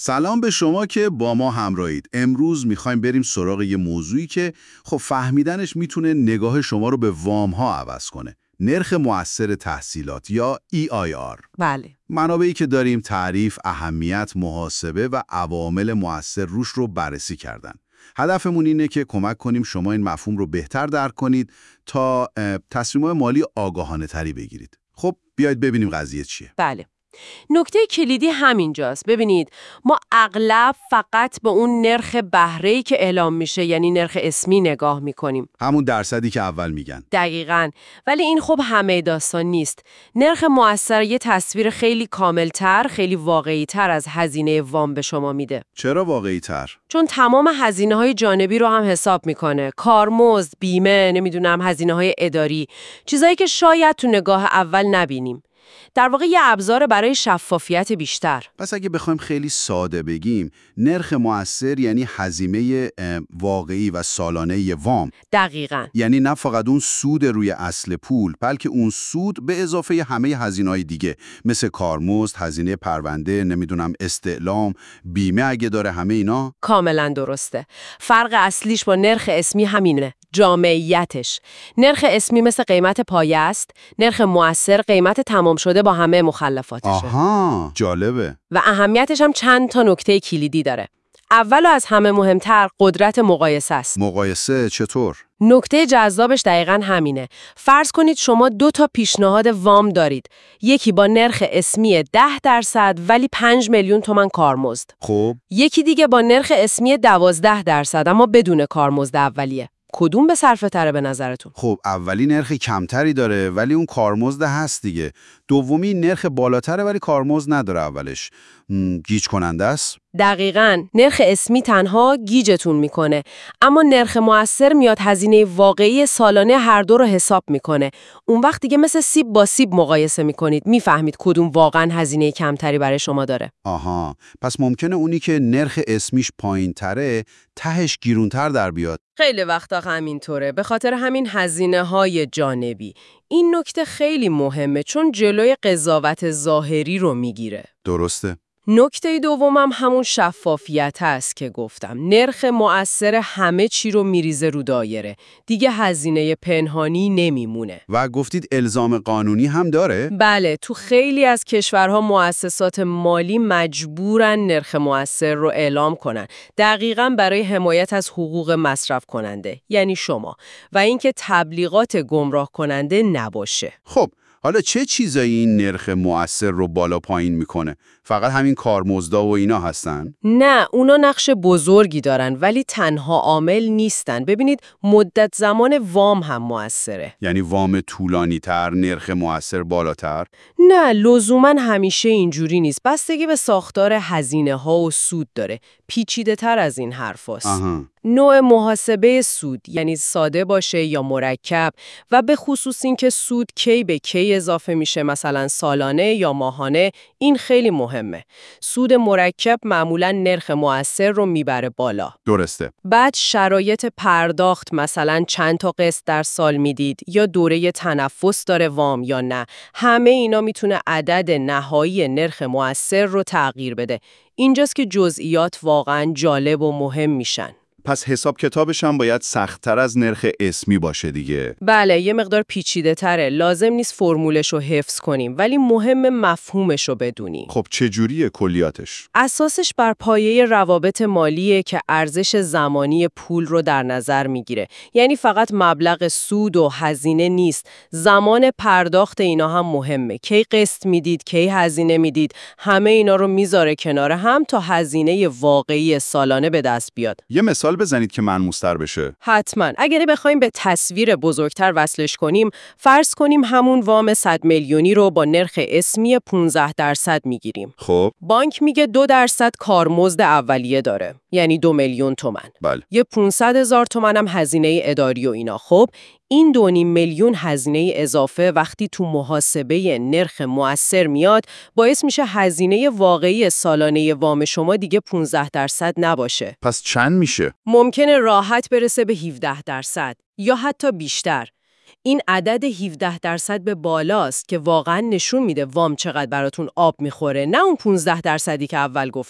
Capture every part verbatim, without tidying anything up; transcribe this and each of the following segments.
سلام به شما که با ما همراهید. امروز میخوایم بریم سراغ یه موضوعی که خب فهمیدنش میتونه نگاه شما رو به وام ها عوض کنه. نرخ مؤثر تحصیلات یا ای آی آر. بله. منابعی که داریم تعریف، اهمیت، محاسبه و عوامل مؤثر روش رو بررسی کردن. هدفمون اینه که کمک کنیم شما این مفهوم رو بهتر درک کنید تا تصمیمات مالی آگاهانه تری بگیرید. خب بیایید ببینیم قضیه چیه. بله. نکته کلیدی همینجاست. ببینید ما اغلب فقط به اون نرخ بهره‌ای که اعلام میشه، یعنی نرخ اسمی، نگاه میکنیم. همون درصدی که اول میگن. دقیقاً. ولی این خب همه داستان نیست. نرخ مؤثر یه تصویر خیلی کاملتر، خیلی واقعی‌تر از هزینه وام به شما میده. چرا واقعی‌تر؟ چون تمام هزینه‌های جانبی رو هم حساب میکنه. کارمزد، بیمه، نمیدونم هزینه‌های اداری، چیزایی که شاید تو نگاه اول نبینیم. در واقع یه ابزار برای شفافیت بیشتر. پس اگه بخوایم خیلی ساده بگیم، نرخ مؤثر یعنی هزینه واقعی و سالانه ی وام. دقیقاً. یعنی نه فقط اون سود روی اصل پول، بلکه اون سود به اضافه همه هزینه‌های دیگه، مثل کارمزد، هزینه پرونده، نمیدونم استعلام، بیمه اگه داره، همه اینا. کاملاً درسته. فرق اصلیش با نرخ اسمی همینه. جامعیتش. نرخ اسمی مثل قیمت پایه است، نرخ مؤثر قیمت تمام شده با همه مخلفاتشه. آها، جالبه. و اهمیتش هم چند تا نکته کلیدی داره. اول و از همه مهمتر قدرت مقایسه است. مقایسه چطور؟ نکته جذابش دقیقاً همینه. فرض کنید شما دو تا پیشنهاد وام دارید. یکی با نرخ اسمی ده درصد ولی پنج میلیون تومان کارمزد. خب. یکی دیگه با نرخ اسمی دوازده درصد اما بدون کارمزد اولیه. کدوم به صرفه تره به نظرتون؟ خب اولی نرخ کمتری داره ولی اون کارمزد هست دیگه. دومی نرخ بالاتره ولی کارمزد نداره اولش. گیج کننده است؟ دقیقاً. نرخ اسمی تنها گیجتون میکنه، اما نرخ مؤثر میاد هزینه واقعی سالانه هر دو رو حساب میکنه. اون وقت دیگه مثل سیب با سیب مقایسه میکنید، میفهمید کدوم واقعاً هزینه کمتری برای شما داره. آها، پس ممکنه اونی که نرخ اسمیش پایین تره تهش گیرونتر در بیاد. خیلی وقتا همینطوره، به خاطر همین هزینه های جانبی. این نکته خیلی مهمه چون جلوی قضاوت ظاهری رو میگیره. درسته. نکته دومم همون شفافیت هست که گفتم. نرخ مؤثر همه چی رو میریزه رو دایره. دیگه هزینه پنهانی نمیمونه. و گفتید الزام قانونی هم داره؟ بله، تو خیلی از کشورها مؤسسات مالی مجبورن نرخ مؤثر رو اعلام کنن. دقیقاً برای حمایت از حقوق مصرف کننده، یعنی شما، و اینکه تبلیغات گمراه کننده نباشه. خب حالا چه چیزایی این نرخ مؤثر رو بالا پایین میکنه؟ فقط همین کارمزدا و اینا هستن؟ نه، اونا نقش بزرگی دارن ولی تنها عامل نیستن. ببینید مدت زمان وام هم مؤثره. یعنی وام طولانی تر نرخ مؤثر بالاتر؟ نه، لزوماً همیشه اینجوری نیست. بستگی به ساختار هزینه ها و سود داره. پیچیده تر از این حرفاست. آها. نوع محاسبه سود، یعنی ساده باشه یا مرکب، و به خصوص این که سود کی به کی اضافه میشه، مثلا سالانه یا ماهانه، این خیلی مهمه. سود مرکب معمولا نرخ مؤثر رو میبره بالا. درسته. بعد شرایط پرداخت، مثلا چند تا قسط در سال میدید یا دوره تنفس داره وام یا نه، همه اینا میتونه عدد نهایی نرخ مؤثر رو تغییر بده. اینجاست که جزئیات واقعا جالب و مهم میشن. پس حساب کتابش هم باید سخت‌تر از نرخ اسمی باشه دیگه. بله، یه مقدار پیچیده تره. لازم نیست فرمولش رو حفظ کنیم ولی مهم مفهومش رو بدونیم. خب چجوریه کلیاتش؟ اساسش بر پایه روابط مالیه که ارزش زمانی پول رو در نظر میگیره. یعنی فقط مبلغ سود و هزینه نیست، زمان پرداخت اینا هم مهمه. کی قسط میدید، کی هزینه میدید، همه اینا رو میذاره کنار هم تا هزینه واقعی سالانه به دست بیاد. یه مثال بزنید که ملموس‌تر بشه. حتما. اگر بخوایم به تصویر بزرگتر وصلش کنیم، فرض کنیم همون وام صد میلیونی رو با نرخ اسمی پانزده درصد میگیریم. خب بانک میگه دو درصد کارمزد اولیه داره، یعنی دو میلیون تومان. بله. یه پانصد هزار تومان هم هزینه اداری و اینا. خب این دو نیم میلیون هزینه اضافه وقتی تو محاسبه نرخ مؤثر میاد، باعث میشه هزینه واقعی سالانه وام شما دیگه پانزده درصد نباشه. پس چند میشه؟ ممکنه راحت برسه به هفده درصد یا حتی بیشتر. این عدد هفده درصد به بالاست که واقعا نشون میده وام چقدر براتون آب میخوره، نه اون پانزده درصدی که اول گفتن.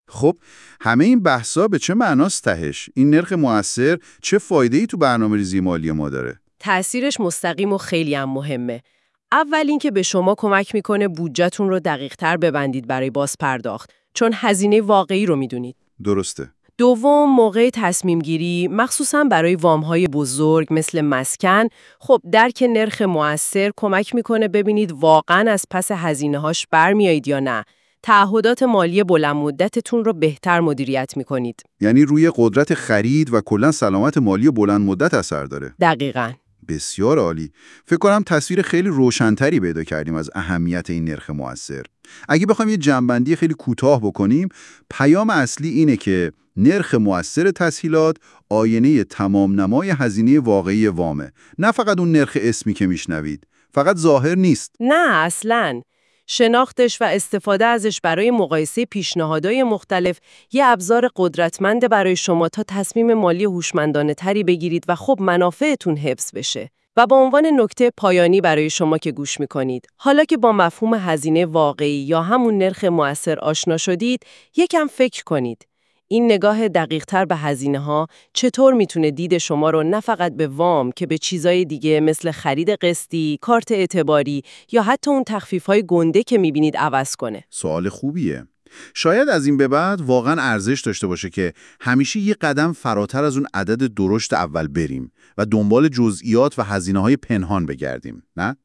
خب همه این بحثا به چه معناست تهش؟ این نرخ مؤثر چه فایده‌ای تو برنامه‌ریزی مالی ما داره؟ تأثیرش مستقیم و خیلی هم مهمه. اول اینکه به شما کمک میکنه بودجه‌تون رو دقیق‌تر ببندید برای بازپرداخت، چون هزینه واقعی رو میدونید. درسته. دوم، موقع تصمیم گیری، مخصوصا برای وام‌های بزرگ مثل مسکن، خب درک نرخ مؤثر کمک میکنه ببینید واقعاً از پس هزینه‌هاش برمیایید یا نه. تعهدات مالی بلند مدتتون رو بهتر مدیریت میکنید. یعنی روی قدرت خرید و کلاً سلامت مالی بلند مدت اثر داره. دقیقاً. بسیار عالی. فکر کنم تصویر خیلی روشن‌تری پیدا کردیم از اهمیت این نرخ مؤثر. اگه بخوایم یه جمع‌بندی خیلی کوتاه بکنیم، پیام اصلی اینه که نرخ مؤثر تسهیلات آینه تمام نمای هزینه واقعی وامه. نه فقط اون نرخ اسمی که میشنوید. فقط ظاهر نیست. نه اصلاً. شناختش و استفاده ازش برای مقایسه پیشنهادهای مختلف یه ابزار قدرتمند برای شما تا تصمیم مالی هوشمندانه تری بگیرید و خب منافعتون حفظ بشه. و به عنوان نکته پایانی برای شما که گوش میکنید، حالا که با مفهوم هزینه واقعی یا همون نرخ مؤثر آشنا شدید، یکم فکر کنید. این نگاه دقیق‌تر به هزینه‌ها چطور میتونه دید شما رو نه فقط به وام که به چیزای دیگه مثل خرید قسطی، کارت اعتباری یا حتی اون تخفیف‌های گنده که میبینید عوض کنه؟ سوال خوبیه. شاید از این به بعد واقعا ارزش داشته باشه که همیشه یه قدم فراتر از اون عدد درشت اول بریم و دنبال جزئیات و هزینه‌های پنهان بگردیم، نه؟